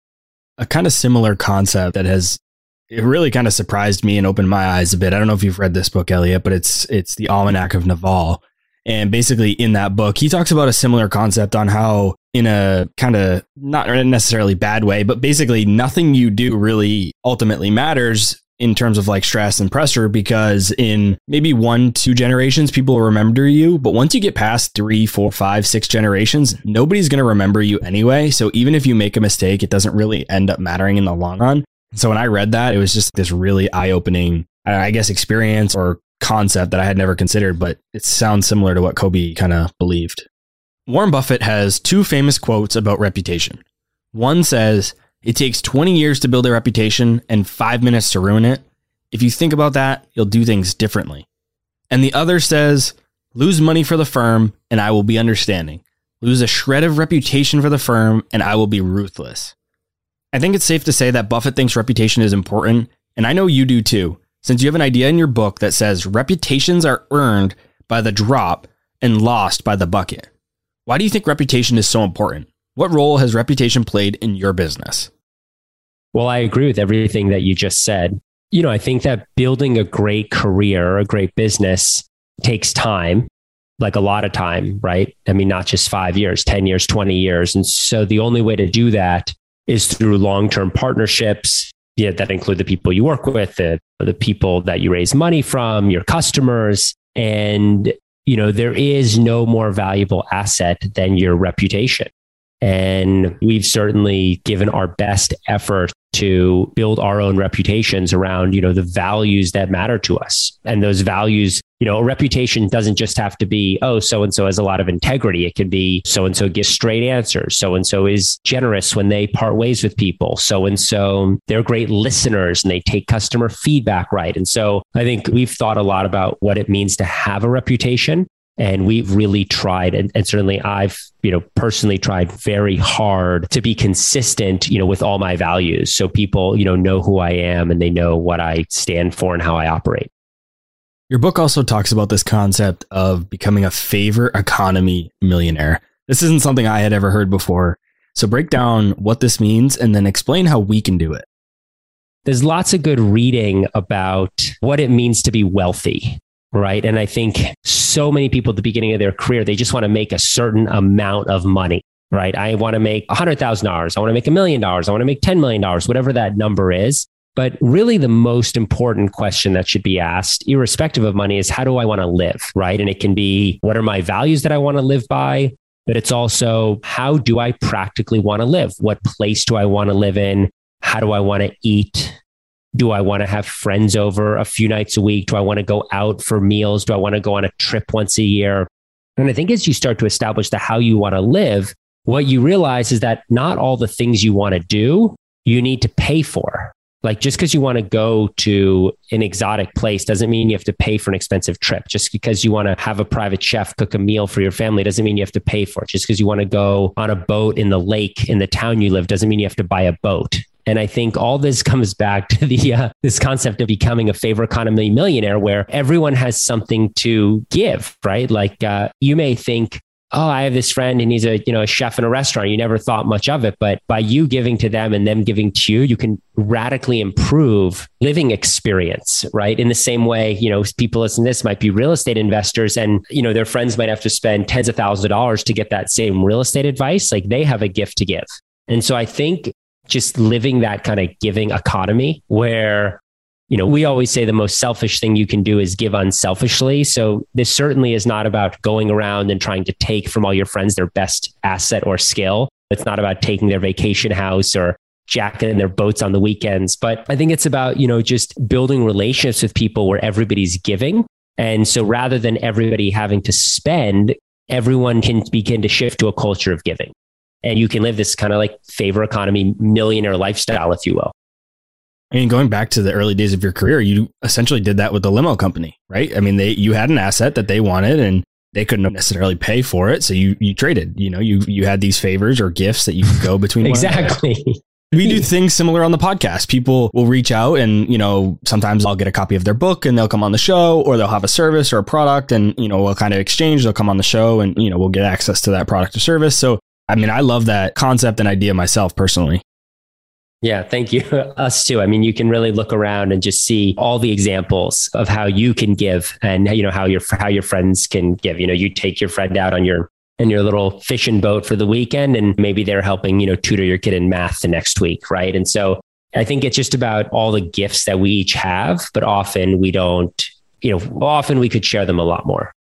A kind of similar concept that has it really kind of surprised me and opened my eyes a bit. I don't know if you've read this book, Elliot, but it's it's the Almanac of Naval. And basically in that book, he talks about a similar concept on how, in a kind of not necessarily bad way, but basically nothing you do really ultimately matters in terms of like stress and pressure, because in maybe one, two generations, people will remember you. But once you get past three, four, five, six generations, nobody's going to remember you anyway. So even if you make a mistake, it doesn't really end up mattering in the long run. So when I read that, it was just this really eye-opening, I guess, experience or concept that I had never considered, but it sounds similar to what Kobe kind of believed. Warren Buffett has two famous quotes about reputation. One says, "It takes twenty years to build a reputation and five minutes to ruin it. If you think about that, you'll do things differently." And the other says, "Lose money for the firm and I will be understanding. Lose a shred of reputation for the firm and I will be ruthless." I think it's safe to say that Buffett thinks reputation is important, and I know you do too, since you have an idea in your book that says reputations are earned by the drop and lost by the bucket. Why do you think reputation is so important? What role has reputation played in your business? Well, I agree with everything that you just said. You know, I think that building a great career, a great business takes time, like a lot of time, right? I mean, not just five years, ten years, twenty years. And so the only way to do that is through long-term partnerships, yeah, that include the people you work with, the, the people that you raise money from, your customers. And, you know, there is no more valuable asset than your reputation. And we've certainly given our best effort to build our own reputations around, you know, the values that matter to us. And those values, you know, a reputation doesn't just have to be, oh, so-and-so has a lot of integrity. It can be so-and-so gives straight answers. So-and-so is generous when they part ways with people. So-and-so, they're great listeners and they take customer feedback right. And so I think we've thought a lot about what it means to have a reputation. And we've really tried, and, and certainly I've, you know, personally tried very hard to be consistent, you know, with all my values. So people, you know, know who I am and they know what I stand for and how I operate. Your book also talks about this concept of becoming a favor economy millionaire. This isn't something I had ever heard before. So break down what this means and then explain how we can do it. there's lots of good reading about what it means to be wealthy, right? And I think so many people at the beginning of their career, they just want to make a certain amount of money, right? I want to make one hundred thousand dollars. I want to make a million dollars. I want to make ten million dollars, whatever that number is. But really the most important question that should be asked, irrespective of money, is how do I want to live, right? And it can be, what are my values that I want to live by? But it's also, how do I practically want to live? What place do I want to live in? How do I want to eat? Do I want to have friends over a few nights a week? Do I want to go out for meals? Do I want to go on a trip once a year? And I think as you start to establish the how you want to live, what you realize is that not all the things you want to do, you need to pay for. Like just because you want to go to an exotic place doesn't mean you have to pay for an expensive trip. Just because you want to have a private chef cook a meal for your family doesn't mean you have to pay for it. Just because you want to go on a boat in the lake in the town you live doesn't mean you have to buy a boat. And I think all this comes back to the uh, this concept of becoming a favor economy millionaire, where everyone has something to give, right? Like uh, you may think, oh, I have this friend and he's a, you know, a chef in a restaurant. You never thought much of it, but by you giving to them and them giving to you, you can radically improve living experience, right? In the same way, you know, people listening to this might be real estate investors and, you know, their friends might have to spend tens of thousands of dollars to get that same real estate advice. Like they have a gift to give. And so I think just living that kind of giving economy where, you know, we always say the most selfish thing you can do is give unselfishly. So this certainly is not about going around and trying to take from all your friends their best asset or skill. It's not about taking their vacation house or jacketing their boats on the weekends. But I think it's about, you know, just building relationships with people where everybody's giving. And so rather than everybody having to spend, everyone can begin to shift to a culture of giving. And you can live this kind of like favor economy millionaire lifestyle, if you will. I mean, going back to the early days of your career, you essentially did that with the limo company, right? I mean, they you had an asset that they wanted and they couldn't necessarily pay for it. So you you traded, you know, you you had these favors or gifts that you could go between. Exactly. We do things similar on the podcast. People will reach out and, you know, sometimes I'll get a copy of their book and they'll come on the show, or they'll have a service or a product and, you know, we'll kind of exchange. They'll come on the show and, you know, we'll get access to that product or service. So, I mean, I love that concept and idea myself personally. Yeah, thank you. Us too. I mean, you can really look around and just see all the examples of how you can give and, you know, how your how your friends can give. You know, you take your friend out on your in your little fishing boat for the weekend and maybe they're helping, you know, tutor your kid in math the next week, right? And so I think it's just about all the gifts that we each have, but often we don't, you know, often we could share them a lot more.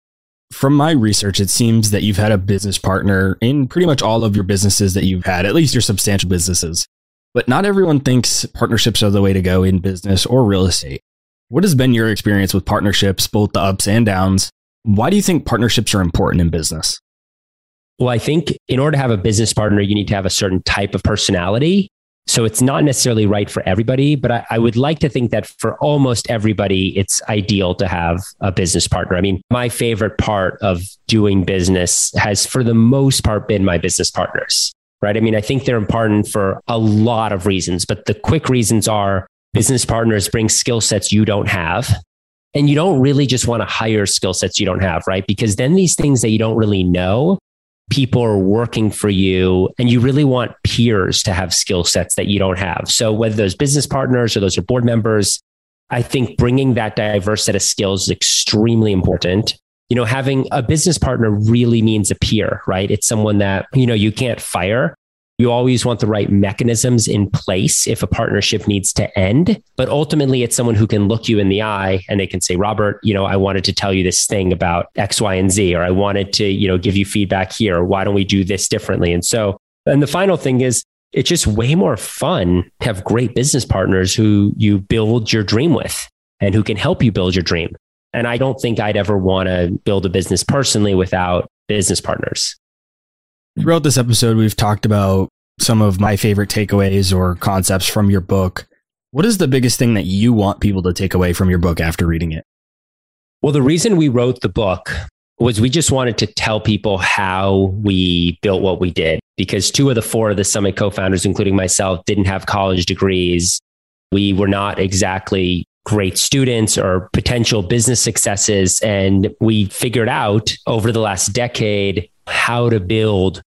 From my research, it seems that you've had a business partner in pretty much all of your businesses that you've had, at least your substantial businesses. But not everyone thinks partnerships are the way to go in business or real estate. What has been your experience with partnerships, both the ups and downs? Why do you think partnerships are important in business? Well, I think in order to have a business partner, you need to have a certain type of personality. So it's not necessarily right for everybody, but I, I would like to think that for almost everybody, it's ideal to have a business partner. I mean, my favorite part of doing business has for the most part been my business partners. Right. I mean, I think they're important for a lot of reasons, but the quick reasons are business partners bring skill sets you don't have. And you don't really just want to hire skill sets you don't have, right? Because then these things that you don't really know, people are working for you and you really want peers to have skill sets that you don't have. So whether those business partners or those are board members, I think bringing that diverse set of skills is extremely important. You know, having a business partner really means a peer, right? It's someone that, you know, you can't fire. You always want the right mechanisms in place if a partnership needs to end. But ultimately, it's someone who can look you in the eye and they can say, Robert, you know, I wanted to tell you this thing about X, Y, and Z, or I wanted to, you know, give you feedback here. Or why don't we do this differently? And so, and the final thing is, it's just way more fun to have great business partners who you build your dream with and who can help you build your dream. And I don't think I'd ever want to build a business personally without business partners. Throughout this episode, we've talked about some of my favorite takeaways or concepts from your book. What is the biggest thing that you want people to take away from your book after reading it? Well, the reason we wrote the book was we just wanted to tell people how we built what we did, because two of the four of the Summit co-founders, including myself, didn't have college degrees. We were not exactly great students or potential business successes. And we figured out over the last decade how to build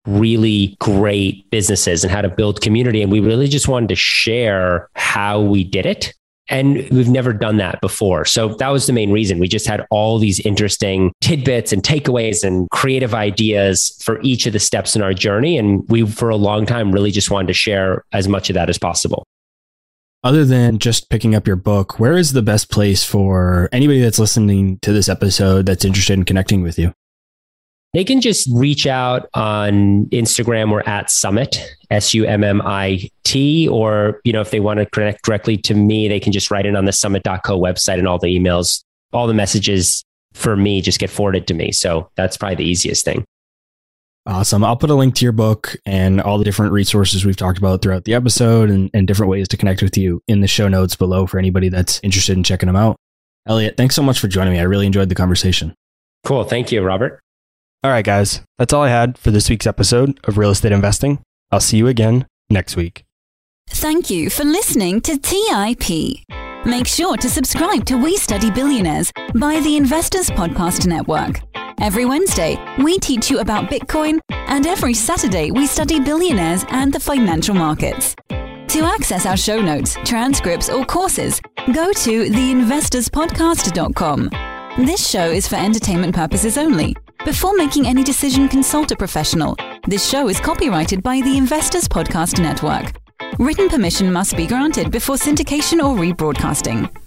really great businesses and how to build community. And we really just wanted to share how we did it. And we've never done that before. So that was the main reason. We just had all these interesting tidbits and takeaways and creative ideas for each of the steps in our journey. And we, for a long time, really just wanted to share as much of that as possible. Other than just picking up your book, where is the best place for anybody that's listening to this episode that's interested in connecting with you? They can just reach out on Instagram. We're at Summit, S U M M I T, or, you know, if they want to connect directly to me, they can just write it on the summit dot co website, and all the emails, all the messages for me just get forwarded to me. So that's probably the easiest thing. Awesome. I'll put a link to your book and all the different resources we've talked about throughout the episode and, and different ways to connect with you in the show notes below for anybody that's interested in checking them out. Elliot, thanks so much for joining me. I really enjoyed the conversation. Cool. Thank you, Robert. All right, guys, that's all I had for this week's episode of Real Estate Investing. I'll see you again next week. Thank you for listening to T I P. Make sure to subscribe to We Study Billionaires by the Investors Podcast Network. Every Wednesday, we teach you about Bitcoin, and every Saturday, we study billionaires and the financial markets. To access our show notes, transcripts, or courses, go to the investors podcast dot com. This show is for entertainment purposes only. Before making any decision, consult a professional. This show is copyrighted by the Investors Podcast Network. Written permission must be granted before syndication or rebroadcasting.